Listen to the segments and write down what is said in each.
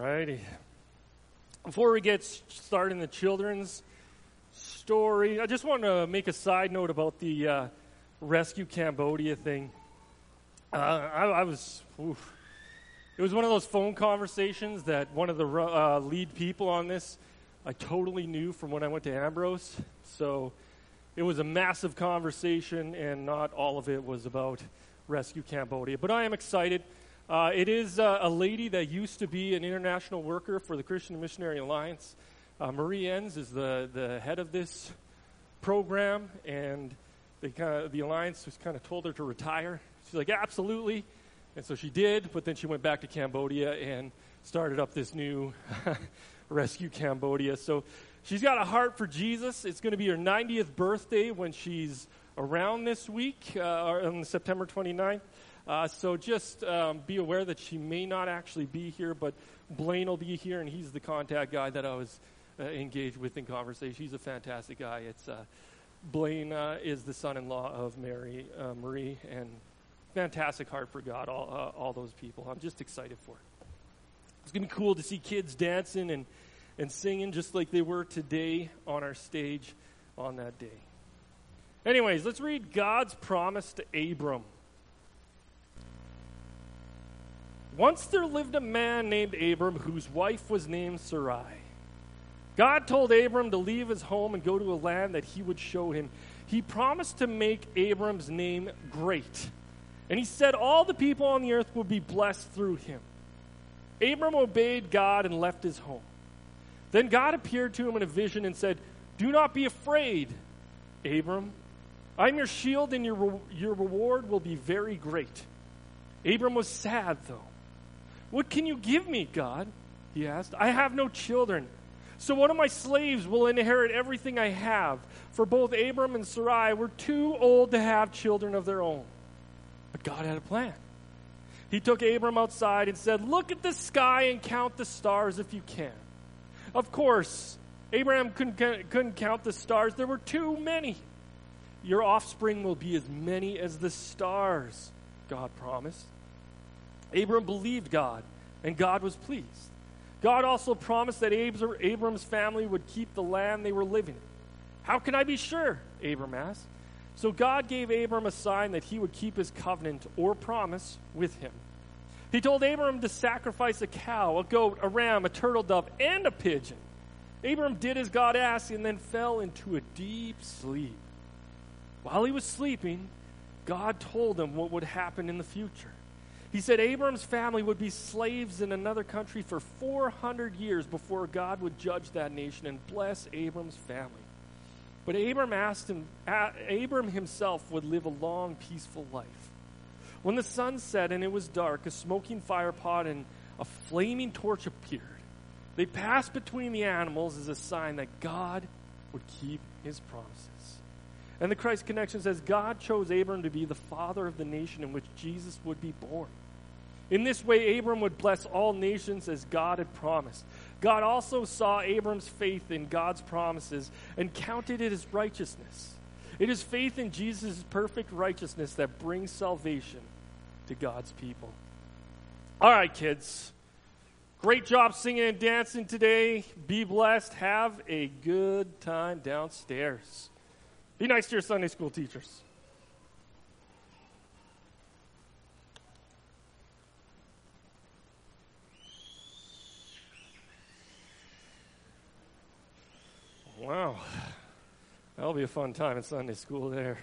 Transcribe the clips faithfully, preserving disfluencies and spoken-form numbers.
Alrighty. Before we get started in the children's story, I just want to make a side note about the uh, Rescue Cambodia thing. Uh, I, I was, oof. It was one of those phone conversations that one of the uh, lead people on this I totally knew from when I went to Ambrose. So it was a massive conversation, and not all of it was about Rescue Cambodia. But I am excited. Uh, it is uh, a lady that used to be an international worker for the Christian Missionary Alliance. Uh, Marie Enns is the, the head of this program, and they kinda, the Alliance just kind of told her to retire. She's like, absolutely. And so she did, but then she went back to Cambodia and started up this new Rescue Cambodia. So she's got a heart for Jesus. It's going to be her ninetieth birthday when she's around this week, uh, on September twenty-ninth. Uh, so just um, be aware that she may not actually be here, but Blaine will be here, and he's the contact guy that I was uh, engaged with in conversation. He's a fantastic guy. It's uh, Blaine uh, is the son-in-law of Mary uh, Marie, and fantastic heart for God, all, uh, all those people. I'm just excited for it. It's going to be cool to see kids dancing and, and singing just like they were today on our stage on that day. Anyways, let's read God's promise to Abram. Once there lived a man named Abram whose wife was named Sarai. God told Abram to leave his home and go to a land that he would show him. He promised to make Abram's name great. And he said all the people on the earth would be blessed through him. Abram obeyed God and left his home. Then God appeared to him in a vision and said, "Do not be afraid, Abram. I'm your shield, and your, re- your reward will be very great." Abram was sad, though. "What can you give me, God?" he asked. "I have no children. So one of my slaves will inherit everything I have." For both Abram and Sarai were too old to have children of their own. But God had a plan. He took Abram outside and said, "Look at the sky and count the stars if you can." Of course, Abraham couldn't, couldn't count the stars. There were too many. "Your offspring will be as many as the stars," God promised. Abram believed God, and God was pleased. God also promised that Abram's family would keep the land they were living in. "How can I be sure?" Abram asked. So God gave Abram a sign that he would keep his covenant or promise with him. He told Abram to sacrifice a cow, a goat, a ram, a turtle dove, and a pigeon. Abram did as God asked and then fell into a deep sleep. While he was sleeping, God told him what would happen in the future. He said Abram's family would be slaves in another country for four hundred years before God would judge that nation and bless Abram's family. But Abram asked him, Abram himself would live a long, peaceful life. When the sun set and it was dark, a smoking fire pot and a flaming torch appeared. They passed between the animals as a sign that God would keep his promises. And the Christ Connection says God chose Abram to be the father of the nation in which Jesus would be born. In this way, Abram would bless all nations as God had promised. God also saw Abram's faith in God's promises and counted it as righteousness. It is faith in Jesus' perfect righteousness that brings salvation to God's people. All right, kids. Great job singing and dancing today. Be blessed. Have a good time downstairs. Be nice to your Sunday school teachers. Wow. That'll be a fun time in Sunday school there.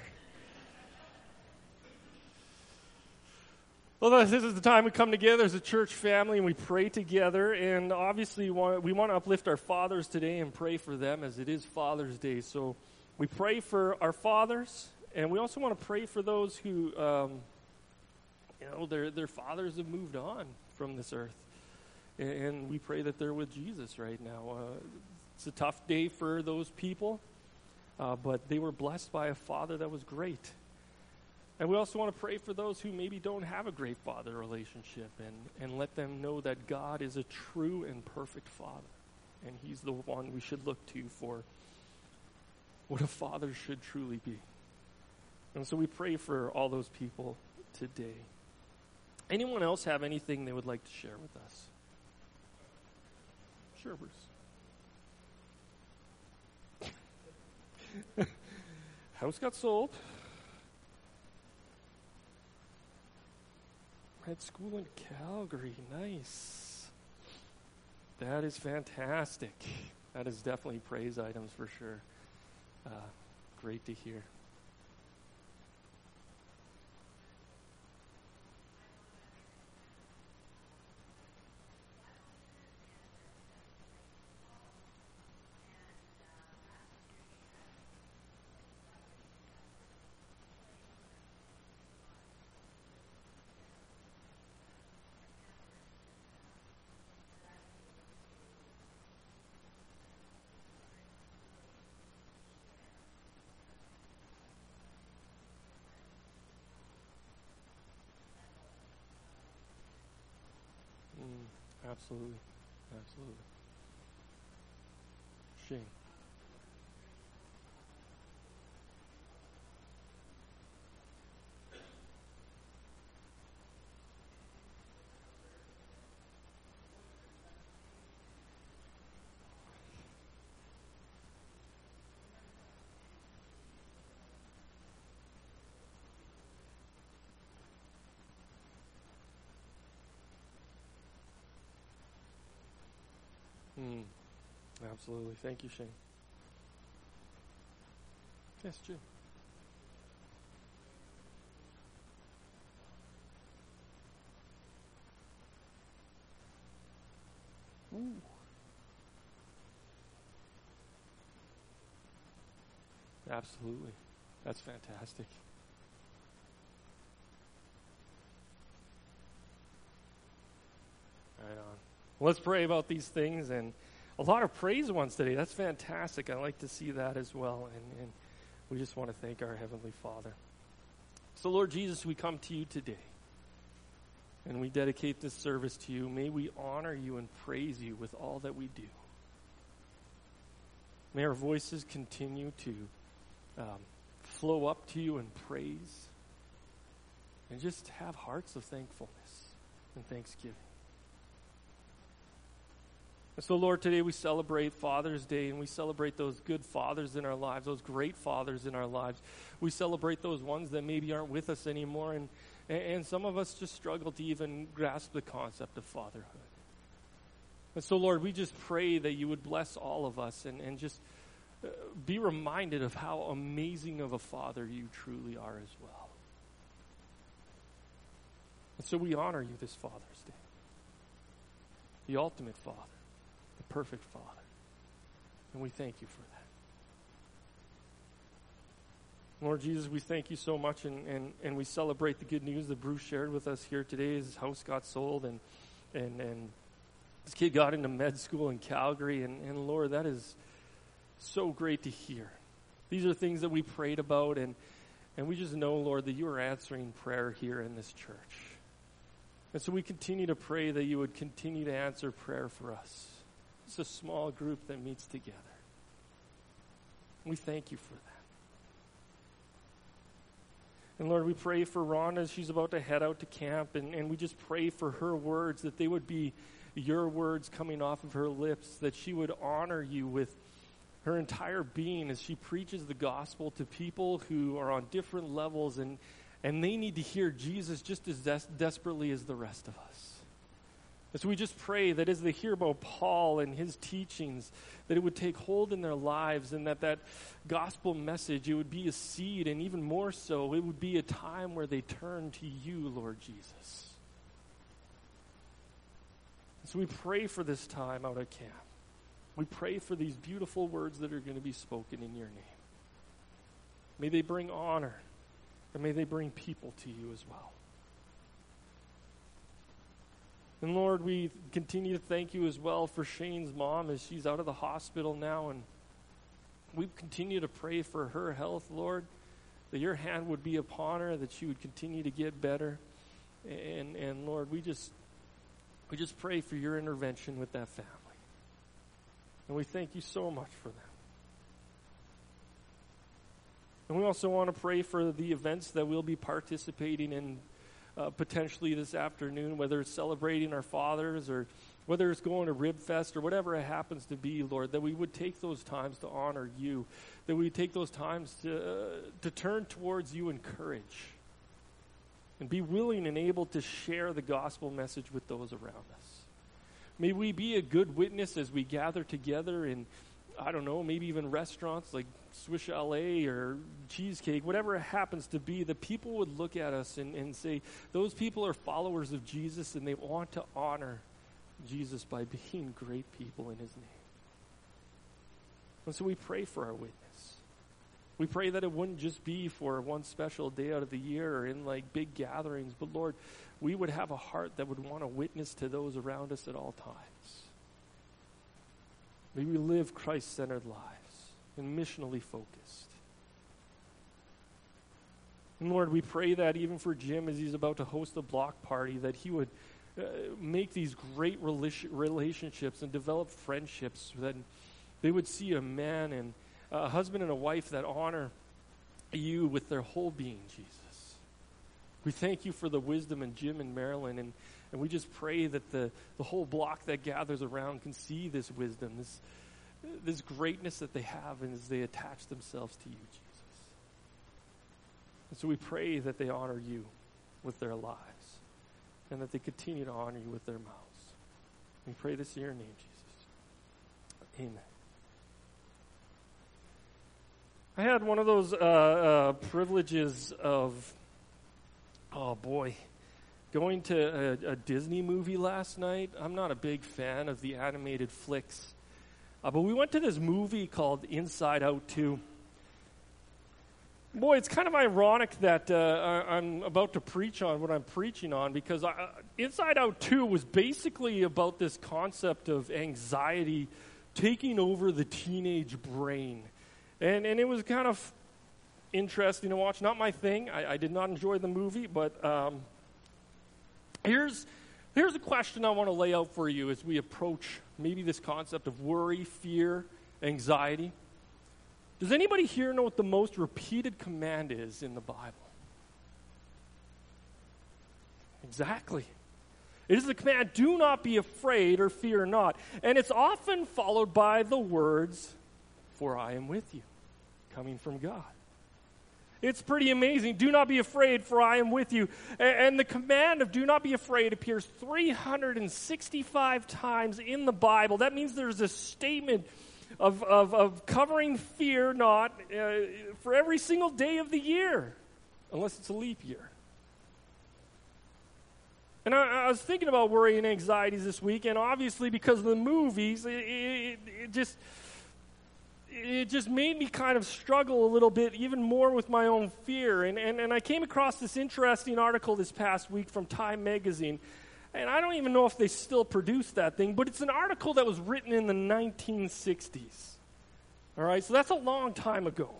Well, this is the time we come together as a church family and we pray together. And obviously, we want, we want to uplift our fathers today and pray for them as it is Father's Day. So we pray for our fathers, and we also want to pray for those who, um, you know, their their fathers have moved on from this earth. And, and we pray that they're with Jesus right now. Uh, it's a tough day for those people, uh, but they were blessed by a father that was great. And we also want to pray for those who maybe don't have a great father relationship and, and let them know that God is a true and perfect father. And he's the one we should look to for what a father should truly be. And so we pray for all those people today. Anyone else have anything they would like to share with us? Sure, Bruce. House got sold. Med school in Calgary. Nice. That is fantastic. That is definitely praise items for sure. Uh, great to hear. Absolutely. Absolutely. Shane. Mm, absolutely. Thank you, Shane. Yes, Jim. Ooh. Absolutely. That's fantastic. Right on. Let's pray about these things, and a lot of praise ones today. That's fantastic. I like to see that as well, and, and we just want to thank our Heavenly Father. So, Lord Jesus, we come to you today, and we dedicate this service to you. May we honor you and praise you with all that we do. May our voices continue to um, flow up to you in praise, and just have hearts of thankfulness and thanksgiving. And so, Lord, today we celebrate Father's Day, and we celebrate those good fathers in our lives, those great fathers in our lives. We celebrate those ones that maybe aren't with us anymore, and, and some of us just struggle to even grasp the concept of fatherhood. And so, Lord, we just pray that you would bless all of us and, and just uh, be reminded of how amazing of a father you truly are as well. And so we honor you this Father's Day, the ultimate Father, the perfect Father. And we thank you for that. Lord Jesus, we thank you so much, and, and, and we celebrate the good news that Bruce shared with us here today. His house got sold, and and, and this kid got into med school in Calgary, and, and Lord, that is so great to hear. These are things that we prayed about, and, and we just know, Lord, that you are answering prayer here in this church. And so we continue to pray that you would continue to answer prayer for us. It's a small group that meets together. We thank you for that. And Lord, we pray for Rhonda as she's about to head out to camp, and, and we just pray for her words, that they would be your words coming off of her lips, that she would honor you with her entire being as she preaches the gospel to people who are on different levels, and, and they need to hear Jesus just as des- desperately as the rest of us. And so we just pray that as they hear about Paul and his teachings, that it would take hold in their lives, and that that gospel message, it would be a seed, and even more so, it would be a time where they turn to you, Lord Jesus. And so we pray for this time out at camp. We pray for these beautiful words that are going to be spoken in your name. May they bring honor, and may they bring people to you as well. And Lord, we continue to thank you as well for Shane's mom as she's out of the hospital now, and we continue to pray for her health, Lord, that your hand would be upon her, that she would continue to get better. And and Lord, we just we just pray for your intervention with that family. And we thank you so much for them. And we also want to pray for the events that we'll be participating in Uh, potentially this afternoon, whether it's celebrating our fathers or whether it's going to Rib Fest or whatever it happens to be, Lord, that we would take those times to honor you, that we would take those times to, uh, to turn towards you in courage and be willing and able to share the gospel message with those around us. May we be a good witness as we gather together in, I don't know, maybe even restaurants like Swiss Chalet or Cheesecake, whatever it happens to be, that people would look at us and, and say, those people are followers of Jesus and they want to honor Jesus by being great people in his name. And so we pray for our witness. We pray that it wouldn't just be for one special day out of the year or in like big gatherings, but Lord, we would have a heart that would want to witness to those around us at all times. May we live Christ-centered lives and missionally focused. And Lord, we pray that even for Jim as he's about to host a block party, that he would uh, make these great rela- relationships and develop friendships, that they would see a man and a husband and a wife that honor you with their whole being, Jesus. We thank you for the wisdom in Jim and Marilyn, and, and we just pray that the, the whole block that gathers around can see this wisdom, this, this greatness that they have as they attach themselves to you, Jesus. And so we pray that they honor you with their lives and that they continue to honor you with their mouths. We pray this in your name, Jesus. Amen. I had one of those uh, uh, privileges of, oh boy, going to a, a Disney movie last night. I'm not a big fan of the animated flicks, uh, but we went to this movie called Inside Out two. Boy, it's kind of ironic that uh, I'm about to preach on what I'm preaching on, because I, uh, Inside Out two was basically about this concept of anxiety taking over the teenage brain. And and it was kind of interesting to watch. Not my thing. I, I did not enjoy the movie, but um, here's here's a question I want to lay out for you as we approach maybe this concept of worry, fear, anxiety. Does anybody here know what the most repeated command is in the Bible? Exactly. It is the command, do not be afraid or fear not. And it's often followed by the words, for I am with you, coming from God. It's pretty amazing. Do not be afraid, for I am with you. And, and the command of do not be afraid appears three hundred sixty-five times in the Bible. That means there's a statement of, of, of covering fear not uh, for every single day of the year, unless it's a leap year. And I, I was thinking about worry and anxieties this week, and obviously because of the movies, it, it, it just... it just made me kind of struggle a little bit even more with my own fear. And, and, and I came across this interesting article this past week from Time Magazine. And I don't even know if they still produce that thing, but it's an article that was written in the nineteen sixties. All right, so that's a long time ago.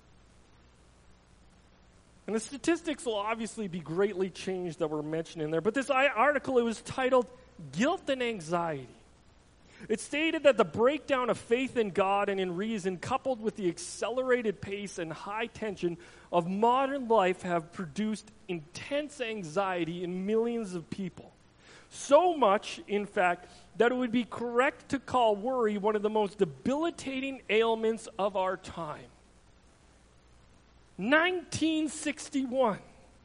And the statistics will obviously be greatly changed that were mentioned in there. But this article, it was titled Guilt and Anxiety. It stated that the breakdown of faith in God and in reason, coupled with the accelerated pace and high tension of modern life, have produced intense anxiety in millions of people. So much, in fact, that it would be correct to call worry one of the most debilitating ailments of our time. nineteen sixty-one,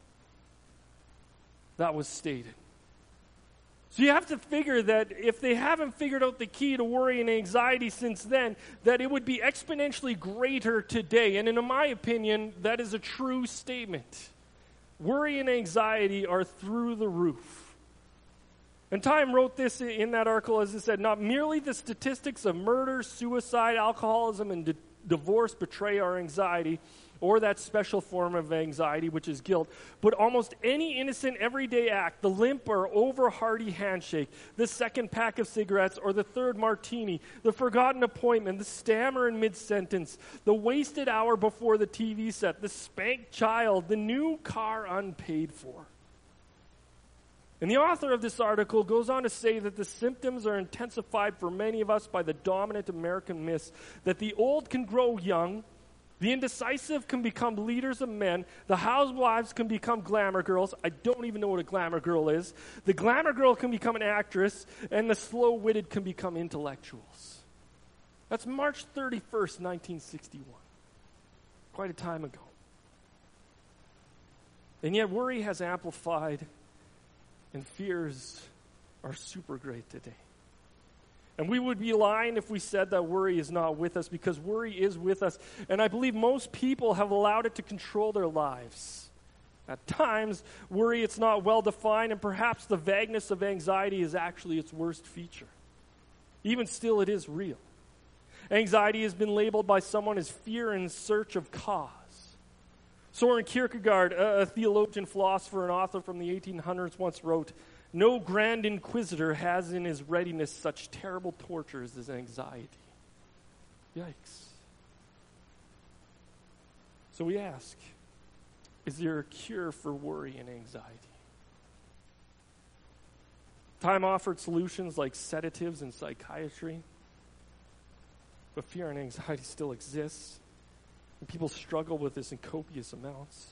that was stated. So you have to figure that if they haven't figured out the key to worry and anxiety since then, that it would be exponentially greater today. And in my opinion, that is a true statement. Worry and anxiety are through the roof. And Time wrote this in that article, as it said, not merely the statistics of murder, suicide, alcoholism, and di- divorce betray our anxiety, or that special form of anxiety, which is guilt, but almost any innocent everyday act, the limp or over-hearty handshake, the second pack of cigarettes, or the third martini, the forgotten appointment, the stammer in mid-sentence, the wasted hour before the T V set, the spanked child, the new car unpaid for. And the author of this article goes on to say that the symptoms are intensified for many of us by the dominant American myth that the old can grow young, The indecisive can become leaders of men. The housewives can become glamour girls. I don't even know what a glamour girl is. The glamour girl can become an actress, and the slow-witted can become intellectuals. That's March thirty-first, nineteen sixty-one. Quite a time ago. And yet worry has amplified, and fears are super great today. And we would be lying if we said that worry is not with us, because worry is with us. And I believe most people have allowed it to control their lives. At times, worry, it's not well defined, and perhaps the vagueness of anxiety is actually its worst feature. Even still, it is real. Anxiety has been labeled by someone as fear in search of cause. Soren Kierkegaard, a, a theologian, philosopher, and author from the eighteen hundreds, once wrote, "No grand inquisitor has in his readiness such terrible tortures as anxiety." Yikes. So we ask, is there a cure for worry and anxiety? Time offered solutions like sedatives and psychiatry, but fear and anxiety still exists, and people struggle with this in copious amounts.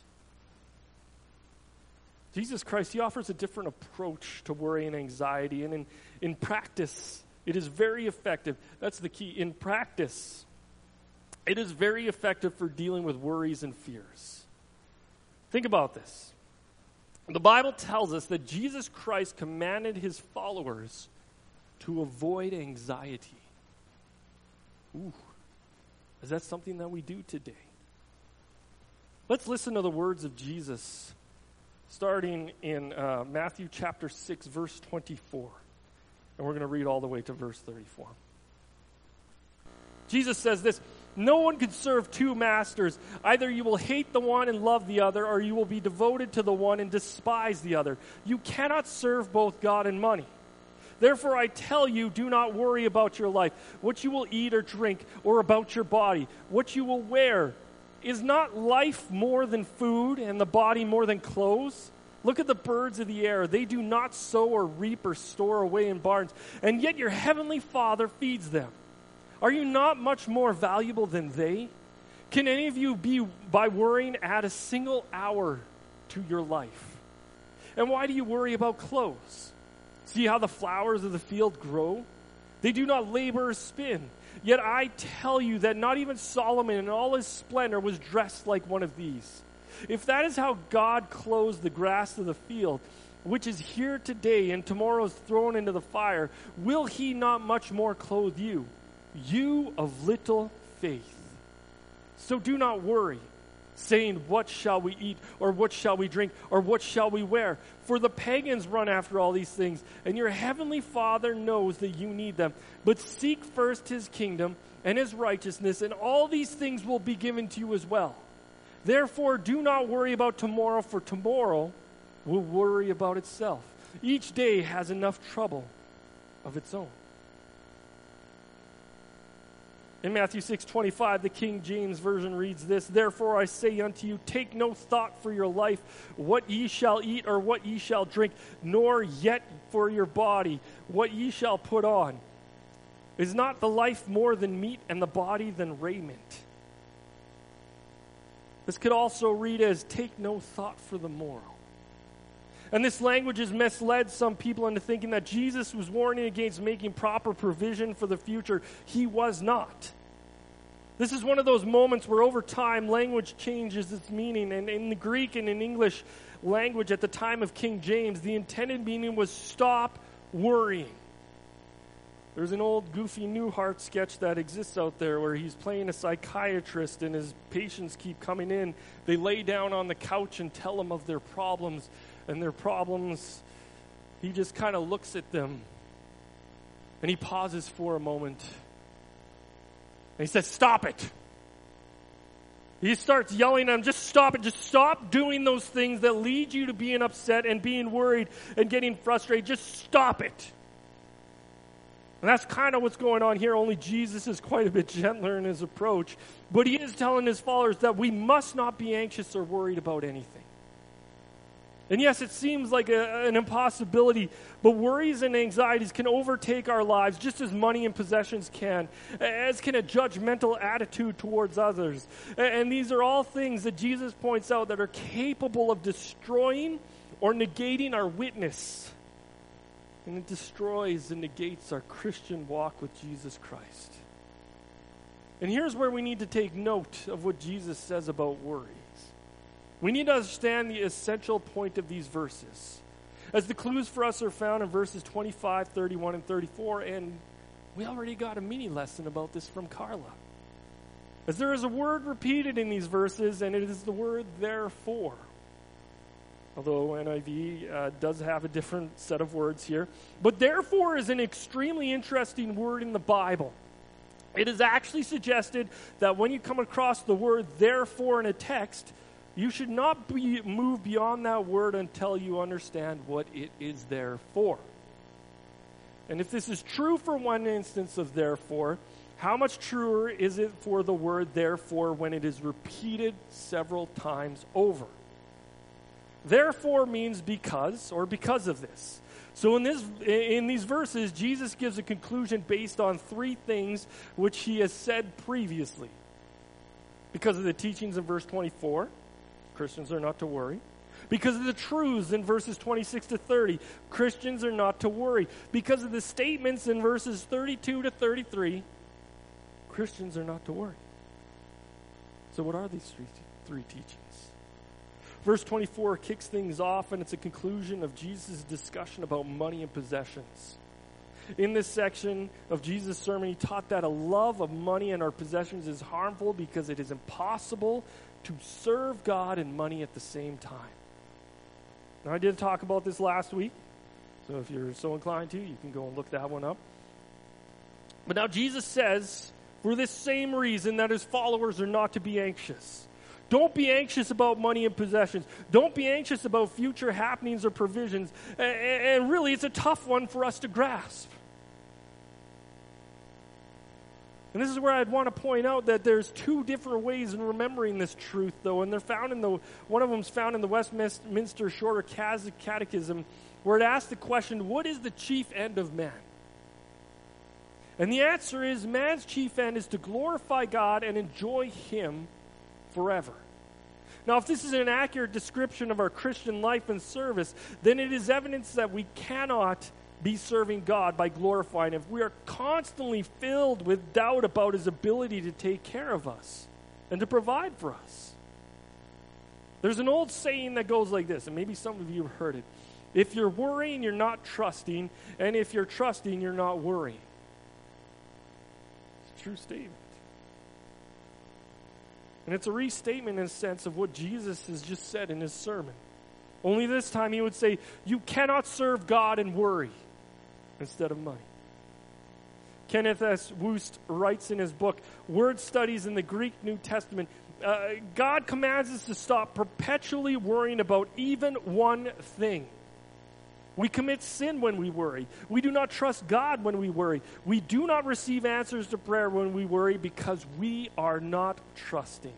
Jesus Christ, he offers a different approach to worry and anxiety, and in, in practice, it is very effective. That's the key. In practice, it is very effective for dealing with worries and fears. Think about this. The Bible tells us that Jesus Christ commanded his followers to avoid anxiety. Ooh, is that something that we do today? Let's listen to the words of Jesus, starting in uh, Matthew chapter six, verse twenty-four. And we're going to read all the way to verse thirty-four. Jesus says this, "No one can serve two masters. Either you will hate the one and love the other, or you will be devoted to the one and despise the other. You cannot serve both God and money. Therefore I tell you, do not worry about your life, what you will eat or drink, or about your body, what you will wear. Is not life more than food, and the body more than clothes? Look at the birds of the air. They do not sow or reap or store away in barns, and yet your heavenly Father feeds them. Are you not much more valuable than they? Can any of you be, by worrying, add a single hour to your life? And why do you worry about clothes? See how the flowers of the field grow? They do not labor or spin. Yet I tell you that not even Solomon in all his splendor was dressed like one of these. If that is how God clothes the grass of the field, which is here today and tomorrow is thrown into the fire, will he not much more clothe you, you of little faith? So do not worry, saying, what shall we eat, or what shall we drink, or what shall we wear? For the pagans run after all these things, and your heavenly Father knows that you need them. But seek first his kingdom and his righteousness, and all these things will be given to you as well. Therefore, do not worry about tomorrow, for tomorrow will worry about itself. Each day has enough trouble of its own." In Matthew six twenty-five, the King James Version reads this, "Therefore I say unto you, take no thought for your life, what ye shall eat or what ye shall drink, nor yet for your body, what ye shall put on. Is not the life more than meat, and the body than raiment?" This could also read as, take no thought for the morrow. And this language has misled some people into thinking that Jesus was warning against making proper provision for the future. He was not. This is one of those moments where over time language changes its meaning. And in the Greek and in English language at the time of King James, the intended meaning was stop worrying. There's an old Goofy Newhart sketch that exists out there where he's playing a psychiatrist and his patients keep coming in. They lay down on the couch and tell him of their problems. And their problems, he just kind of looks at them and he pauses for a moment. And he says, "Stop it." He starts yelling at them, "Just stop it. Just stop doing those things that lead you to being upset and being worried and getting frustrated. Just stop it." And that's kind of what's going on here, only Jesus is quite a bit gentler in his approach. But he is telling his followers that we must not be anxious or worried about anything. And yes, it seems like a, an impossibility, but worries and anxieties can overtake our lives just as money and possessions can, as can a judgmental attitude towards others. And these are all things that Jesus points out that are capable of destroying or negating our witness. And it destroys and negates our Christian walk with Jesus Christ. And here's where we need to take note of what Jesus says about worries. We need to understand the essential point of these verses, as the clues for us are found in verses twenty-five, thirty-one, and thirty-four, and we already got a mini lesson about this from Carla. As there is a word repeated in these verses, and it is the word therefore. Although N I V uh, does have a different set of words here. But therefore is an extremely interesting word in the Bible. It is actually suggested that when you come across the word therefore in a text, you should not be move beyond that word until you understand what it is there for. And if this is true for one instance of therefore, how much truer is it for the word therefore when it is repeated several times over? Therefore means because, or because of this. So in this, in these verses, Jesus gives a conclusion based on three things which he has said previously. Because of the teachings in verse twenty-four, Christians are not to worry. Because of the truths in verses twenty-six to thirty, Christians are not to worry. Because of the statements in verses thirty-two to thirty-three, Christians are not to worry. So what are these three, three teachings? Verse twenty-four kicks things off, and it's a conclusion of Jesus' discussion about money and possessions. In this section of Jesus' sermon, he taught that a love of money and our possessions is harmful because it is impossible to serve God and money at the same time. Now, I did talk about this last week, so if you're so inclined to, you can go and look that one up. But now Jesus says, for this same reason, that his followers are not to be anxious. Don't be anxious about money and possessions. Don't be anxious about future happenings or provisions. And really, it's a tough one for us to grasp. And this is where I'd want to point out that there's two different ways in remembering this truth, though, and they're found in the, one of them's found in the Westminster Shorter Catechism, where it asks the question, what is the chief end of man? And the answer is, man's chief end is to glorify God and enjoy him forever. Now, if this is an accurate description of our Christian life and service, then it is evidence that we cannot be serving God by glorifying Him. We are constantly filled with doubt about His ability to take care of us and to provide for us. There's an old saying that goes like this, and maybe some of you have heard it. If you're worrying, you're not trusting, and if you're trusting, you're not worrying. It's a true statement. And it's a restatement in a sense of what Jesus has just said in his sermon. Only this time he would say, you cannot serve God and worry instead of money. Kenneth S. Wust writes in his book, Word Studies in the Greek New Testament, uh, God commands us to stop perpetually worrying about even one thing. We commit sin when we worry. We do not trust God when we worry. We do not receive answers to prayer when we worry because we are not trusting.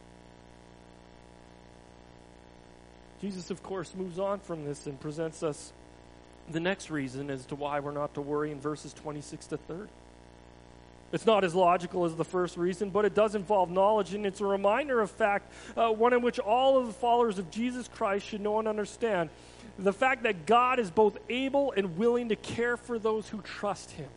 Jesus, of course, moves on from this and presents us the next reason as to why we're not to worry in verses twenty-six to thirty. It's not as logical as the first reason, but it does involve knowledge, and it's a reminder of fact, uh, one in which all of the followers of Jesus Christ should know and understand. The fact that God is both able and willing to care for those who trust Him.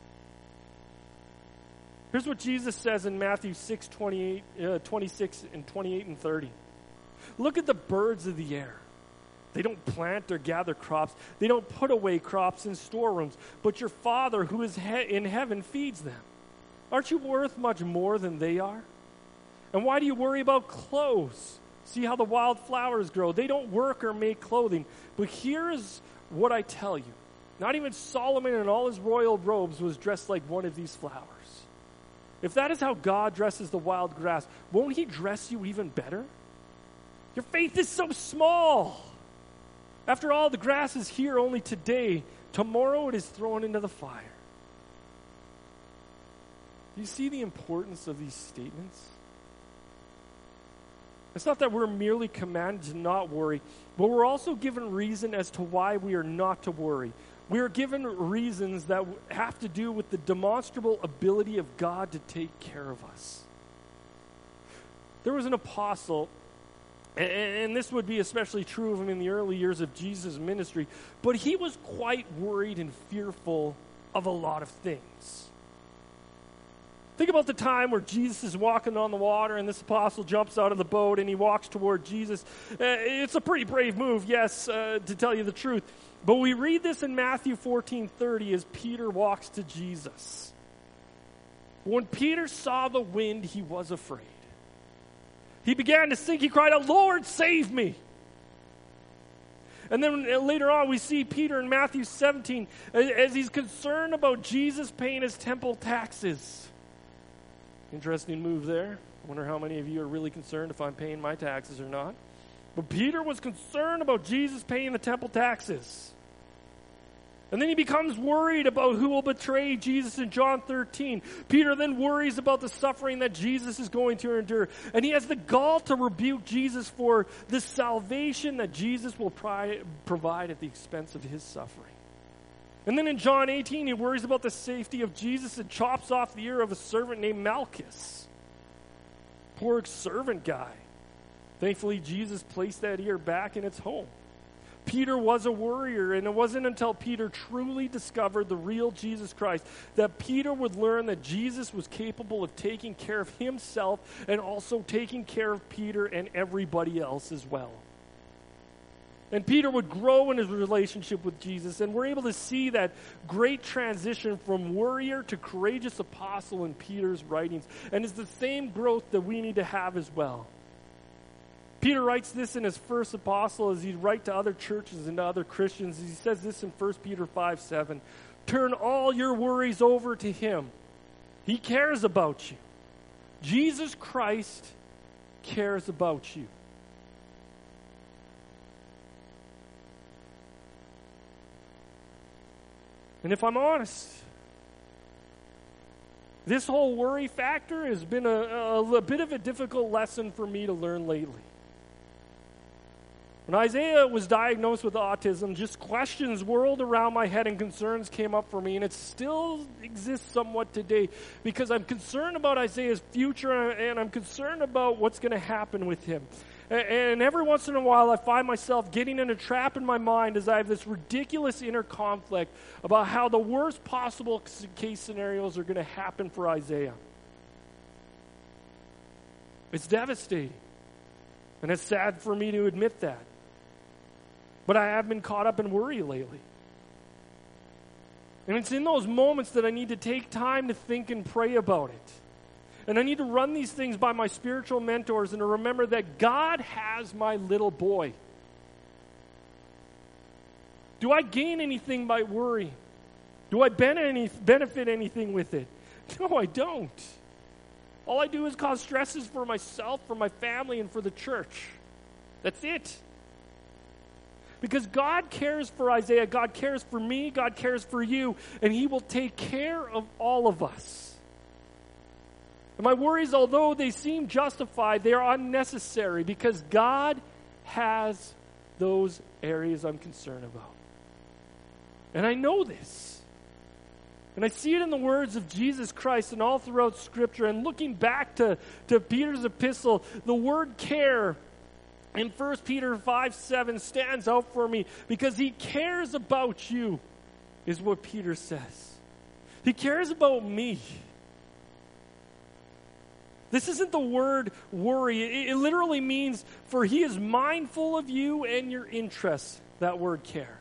Here's what Jesus says in Matthew six, twenty-eight, uh, twenty-six and twenty-eight and thirty. Look at the birds of the air. They don't plant or gather crops. They don't put away crops in storerooms. But your Father who is he- in heaven feeds them. Aren't you worth much more than they are? And why do you worry about clothes? See how the wild flowers grow. They don't work or make clothing. But here is what I tell you. Not even Solomon in all his royal robes was dressed like one of these flowers. If that is how God dresses the wild grass, won't He dress you even better? Your faith is so small. After all, the grass is here only today. Tomorrow it is thrown into the fire. Do you see the importance of these statements? It's not that we're merely commanded to not worry, but we're also given reason as to why we are not to worry. We are given reasons that have to do with the demonstrable ability of God to take care of us. There was an apostle, and this would be especially true of him in the early years of Jesus' ministry, but he was quite worried and fearful of a lot of things. Think about the time where Jesus is walking on the water and this apostle jumps out of the boat and he walks toward Jesus. Uh, it's a pretty brave move, yes, uh, to tell you the truth. But we read this in Matthew fourteen thirty as Peter walks to Jesus. When Peter saw the wind, he was afraid. He began to sink. He cried out, "Lord, save me!" And then later on, we see Peter in Matthew seventeen as he's concerned about Jesus paying his temple taxes. Interesting move there. I wonder how many of you are really concerned if I'm paying my taxes or not. But Peter was concerned about Jesus paying the temple taxes. And then he becomes worried about who will betray Jesus in John thirteen. Peter then worries about the suffering that Jesus is going to endure. And he has the gall to rebuke Jesus for the salvation that Jesus will pri- provide at the expense of his suffering. And then in John eighteen, he worries about the safety of Jesus and chops off the ear of a servant named Malchus. Poor servant guy. Thankfully, Jesus placed that ear back in its home. Peter was a worrier, and it wasn't until Peter truly discovered the real Jesus Christ that Peter would learn that Jesus was capable of taking care of himself and also taking care of Peter and everybody else as well. And Peter would grow in his relationship with Jesus, and we're able to see that great transition from worrier to courageous apostle in Peter's writings. And it's the same growth that we need to have as well. Peter writes this in his first epistle as he'd write to other churches and to other Christians. He says this in First Peter five seven. Turn all your worries over to him. He cares about you. Jesus Christ cares about you. And if I'm honest, this whole worry factor has been a, a, a bit of a difficult lesson for me to learn lately. When Isaiah was diagnosed with autism, just questions whirled around my head and concerns came up for me, and it still exists somewhat today because I'm concerned about Isaiah's future and I'm concerned about what's going to happen with him. And every once in a while, I find myself getting in a trap in my mind as I have this ridiculous inner conflict about how the worst possible case scenarios are going to happen for Isaiah. It's devastating. And it's sad for me to admit that. But I have been caught up in worry lately. And it's in those moments that I need to take time to think and pray about it. And I need to run these things by my spiritual mentors and to remember that God has my little boy. Do I gain anything by worry? Do I benefit anything with it? No, I don't. All I do is cause stresses for myself, for my family, and for the church. That's it. Because God cares for Isaiah, God cares for me, God cares for you, and He will take care of all of us. And my worries, although they seem justified, they are unnecessary because God has those areas I'm concerned about. And I know this. And I see it in the words of Jesus Christ and all throughout Scripture. And looking back to, to Peter's epistle, the word care in First Peter five seven stands out for me because he cares about you, is what Peter says. He cares about me. This isn't the word worry. It, it literally means, for he is mindful of you and your interests, that word care.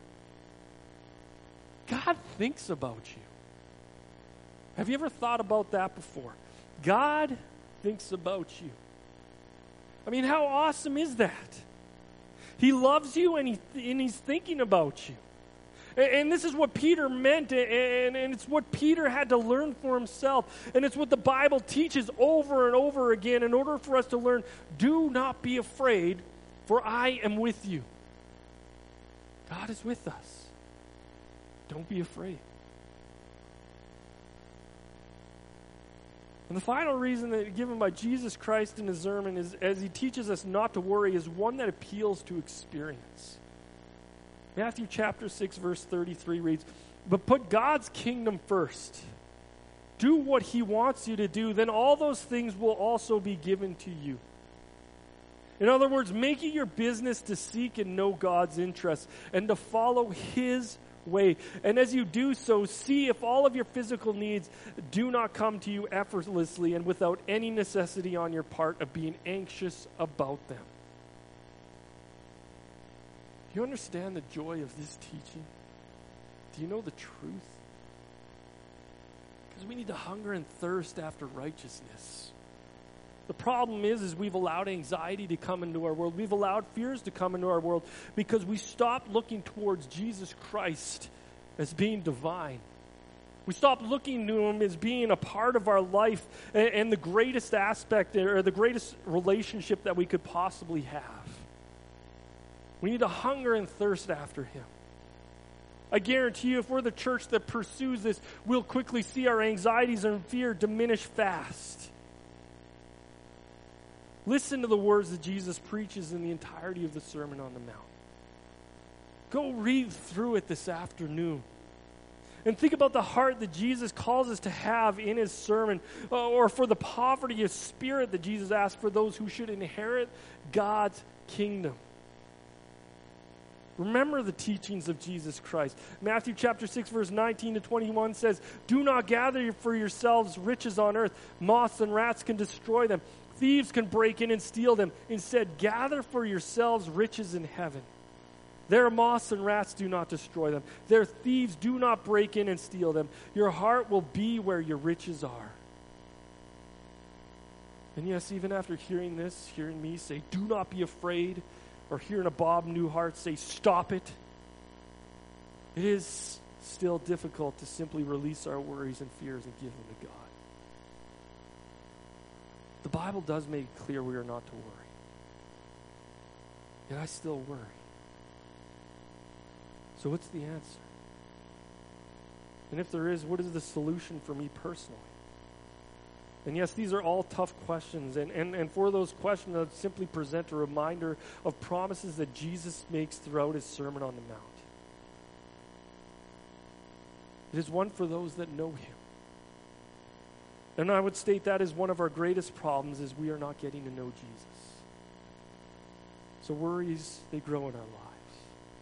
God thinks about you. Have you ever thought about that before? God thinks about you. I mean, how awesome is that? He loves you and, he, and he's thinking about you. And this is what Peter meant, and it's what Peter had to learn for himself. And it's what the Bible teaches over and over again in order for us to learn, do not be afraid, for I am with you. God is with us. Don't be afraid. And the final reason that given by Jesus Christ in his sermon is, as he teaches us not to worry, is one that appeals to experience. Matthew chapter six, verse thirty-three reads, "But put God's kingdom first. Do what he wants you to do, then all those things will also be given to you." In other words, make it your business to seek and know God's interests and to follow his way. And as you do so, see if all of your physical needs do not come to you effortlessly and without any necessity on your part of being anxious about them. Do you understand the joy of this teaching? Do you know the truth? Because we need to hunger and thirst after righteousness. The problem is, is we've allowed anxiety to come into our world. We've allowed fears to come into our world because we stopped looking towards Jesus Christ as being divine. We stopped looking to him as being a part of our life and, and the greatest aspect or the greatest relationship that we could possibly have. We need to hunger and thirst after him. I guarantee you, if we're the church that pursues this, we'll quickly see our anxieties and fear diminish fast. Listen to the words that Jesus preaches in the entirety of the Sermon on the Mount. Go read through it this afternoon. And think about the heart that Jesus calls us to have in his sermon, uh, or for the poverty of spirit that Jesus asked for those who should inherit God's kingdom. Remember the teachings of Jesus Christ. Matthew chapter six, verse nineteen to twenty-one says, "Do not gather for yourselves riches on earth. Moths and rats can destroy them. Thieves can break in and steal them. Instead, gather for yourselves riches in heaven. There moths and rats do not destroy them. There thieves do not break in and steal them. Your heart will be where your riches are." And yes, even after hearing this, hearing me say, "Do not be afraid," or hearing a Bob Newhart say, "Stop it," it is still difficult to simply release our worries and fears and give them to God. The Bible does make it clear we are not to worry. Yet I still worry. So what's the answer? And if there is, what is the solution for me personally? And yes, these are all tough questions. And, and, and for those questions, I'd simply present a reminder of promises that Jesus makes throughout his Sermon on the Mount. It is one for those that know him. And I would state that is one of our greatest problems, is we are not getting to know Jesus. So worries, they grow in our lives.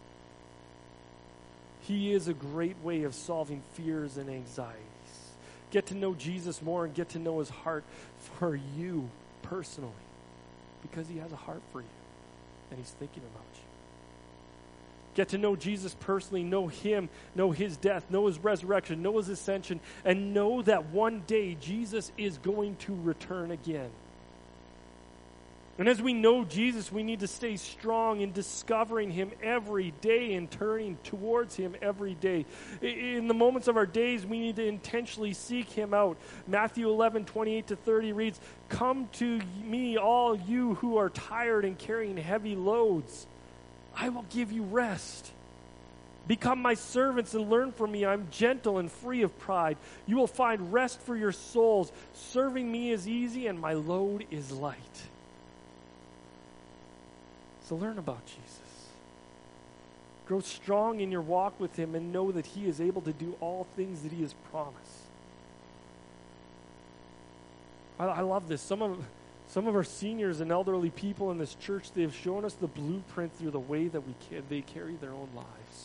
He is a great way of solving fears and anxieties. Get to know Jesus more and get to know his heart for you personally, because he has a heart for you and he's thinking about you. Get to know Jesus personally, know him, know his death, know his resurrection, know his ascension, and know that one day Jesus is going to return again. And as we know Jesus, we need to stay strong in discovering him every day and turning towards him every day. In the moments of our days, we need to intentionally seek him out. Matthew eleven, twenty-eight to thirty reads, "Come to me, all you who are tired and carrying heavy loads. I will give you rest. Become my servants and learn from me. I'm gentle and free of pride. You will find rest for your souls. Serving me is easy and my load is light." So learn about Jesus. Grow strong in your walk with him and know that he is able to do all things that he has promised. I, I love this. Some of Some of our seniors and elderly people in this church, they have shown us the blueprint through the way that we ca- they carry their own lives.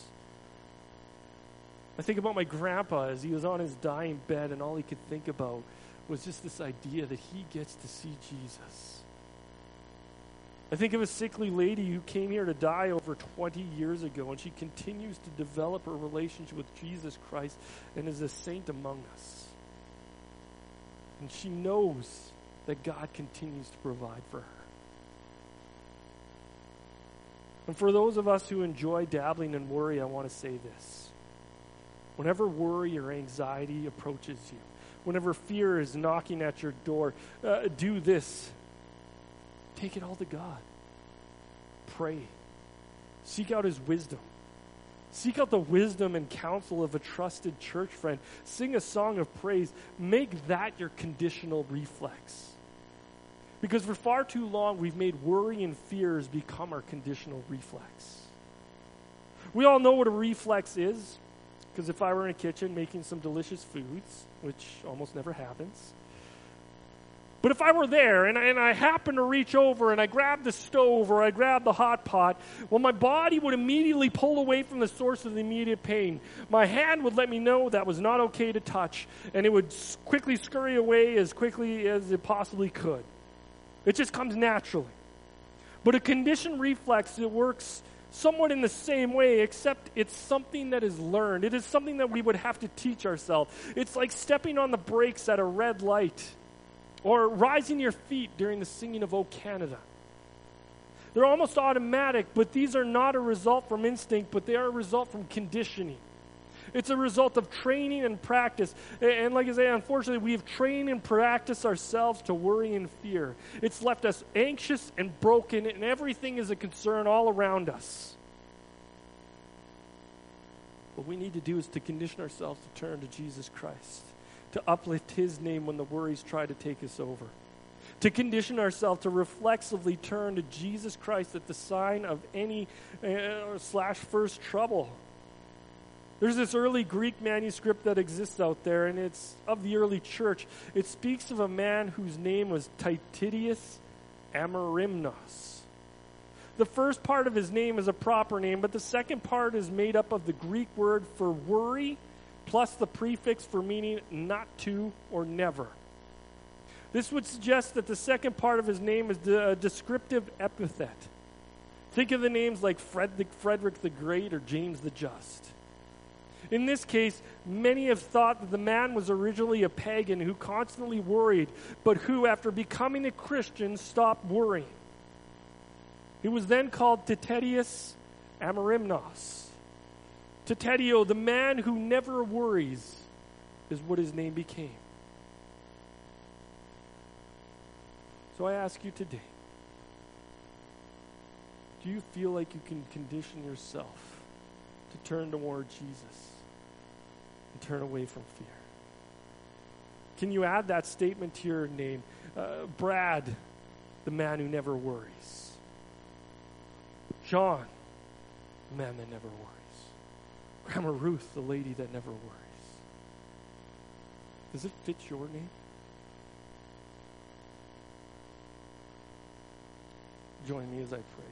I think about my grandpa as he was on his dying bed and all he could think about was just this idea that he gets to see Jesus. I think of a sickly lady who came here to die over twenty years ago, and she continues to develop her relationship with Jesus Christ and is a saint among us. And she knows that God continues to provide for her. And for those of us who enjoy dabbling in worry, I want to say this. Whenever worry or anxiety approaches you, whenever fear is knocking at your door, uh, do this. Take it all to God. Pray. Seek out his wisdom. Seek out the wisdom and counsel of a trusted church friend. Sing a song of praise. Make that your conditional reflex. Because for far too long, we've made worry and fears become our conditional reflex. We all know what a reflex is, because if I were in a kitchen making some delicious foods, which almost never happens, but if I were there and I, and I happened to reach over and I grabbed the stove or I grabbed the hot pot, well, my body would immediately pull away from the source of the immediate pain. My hand would let me know that was not okay to touch, and it would quickly scurry away as quickly as it possibly could. It just comes naturally. But a conditioned reflex, it works somewhat in the same way, except it's something that is learned. It is something that we would have to teach ourselves. It's like stepping on the brakes at a red light, or rising your feet during the singing of O Canada. They're almost automatic, but these are not a result from instinct, but they are a result from conditioning. It's a result of training and practice. And like I say, unfortunately, we have trained and practiced ourselves to worry and fear. It's left us anxious and broken, and everything is a concern all around us. What we need to do is to condition ourselves to turn to Jesus Christ, to uplift his name when the worries try to take us over, to condition ourselves to reflexively turn to Jesus Christ at the sign of any uh, slash first trouble. There's this early Greek manuscript that exists out there, and it's of the early church. It speaks of a man whose name was Titius Amarimnos. The first part of his name is a proper name, but the second part is made up of the Greek word for worry plus the prefix for meaning not to or never. This would suggest that the second part of his name is a descriptive epithet. Think of the names like Frederick, Frederick the Great or James the Just. In this case, many have thought that the man was originally a pagan who constantly worried, but who, after becoming a Christian, stopped worrying. He was then called Titius Amarimnos. Titio, the man who never worries, is what his name became. So I ask you today, do you feel like you can condition yourself to turn toward Jesus and turn away from fear? Can you add that statement to your name? Uh, Brad, the man who never worries. John, the man that never worries. Grandma Ruth, the lady that never worries. Does it fit your name? Join me as I pray.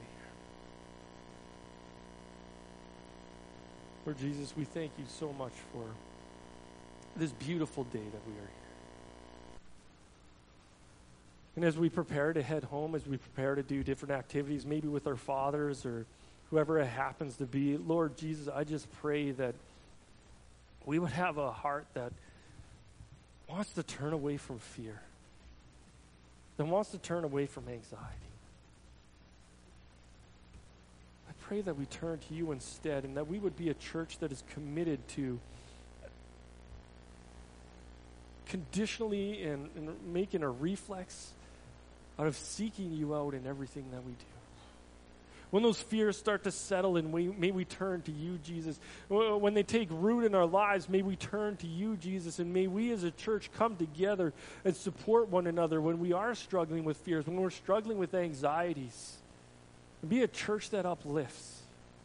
Lord Jesus, we thank you so much for this beautiful day that we are here. And as we prepare to head home, as we prepare to do different activities, maybe with our fathers or whoever it happens to be, Lord Jesus, I just pray that we would have a heart that wants to turn away from fear, that wants to turn away from anxiety. I pray that we turn to you instead, and that we would be a church that is committed to conditionally and, and making a reflex out of seeking you out in everything that we do. When those fears start to settle in, we, may we turn to you, Jesus. When they take root in our lives, may we turn to you, Jesus, and may we as a church come together and support one another when we are struggling with fears, when we're struggling with anxieties. And be a church that uplifts.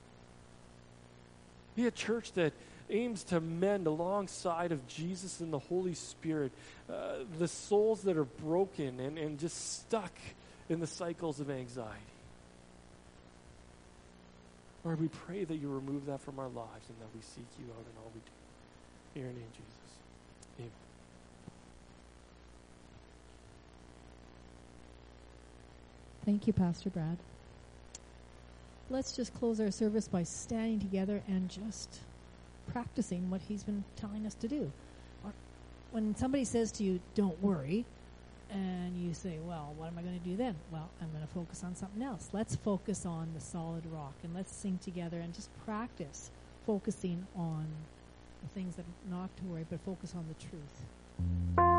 Be a church that aims to mend alongside of Jesus and the Holy Spirit uh, the souls that are broken and, and just stuck in the cycles of anxiety. Lord, we pray that you remove that from our lives and that we seek you out in all we do. In your name, Jesus. Amen. Thank you, Pastor Brad. Let's just close our service by standing together and just practicing what he's been telling us to do. When somebody says to you, don't worry, and you say, well, what am I going to do then? Well, I'm going to focus on something else. Let's focus on the solid rock, and let's sing together and just practice focusing on the things that are not to worry, but focus on the truth.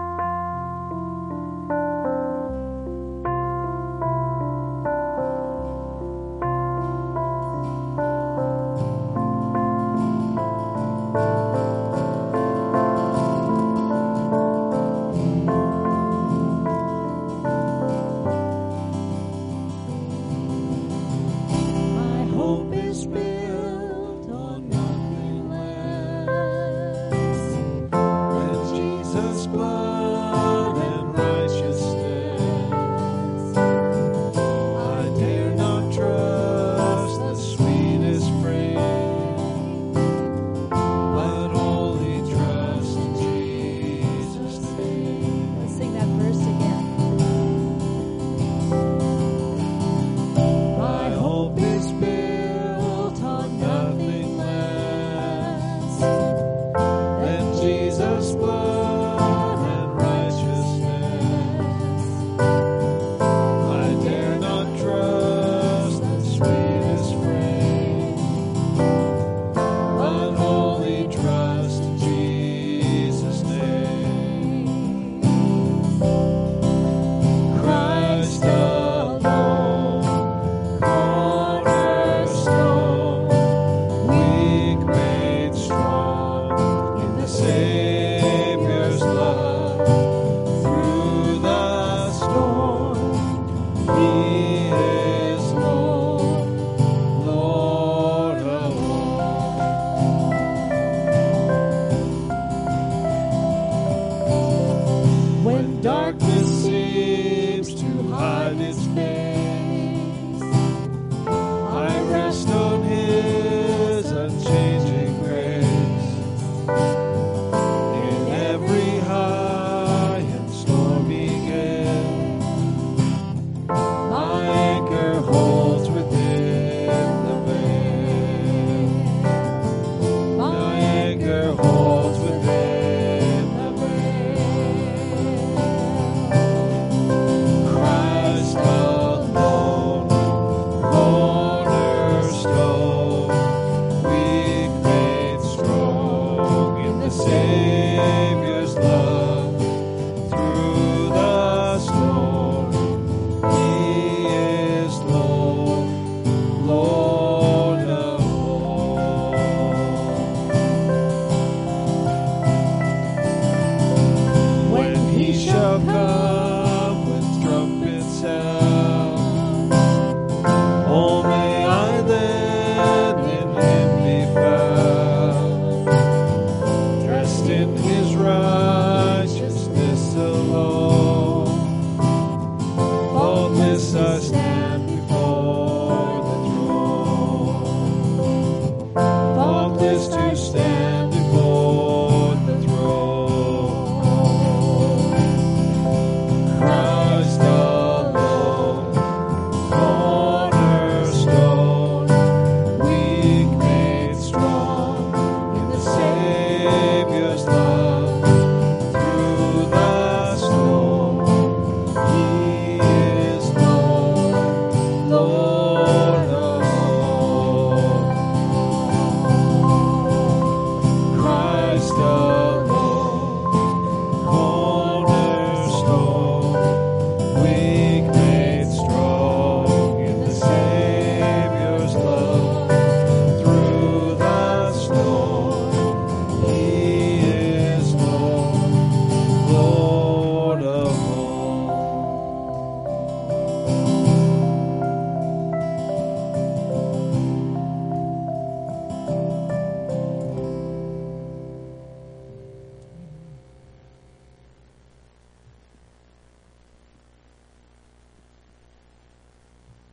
darkness seems to hide its face, I rest on His unchanging grace. In every high and stormy gale, my anchor holds within the veil. My anchor holds within the veil. Christ alone, cornerstone, weak made strong in the Savior's love. Through the storm, He is Lord, Lord of all. When He shall come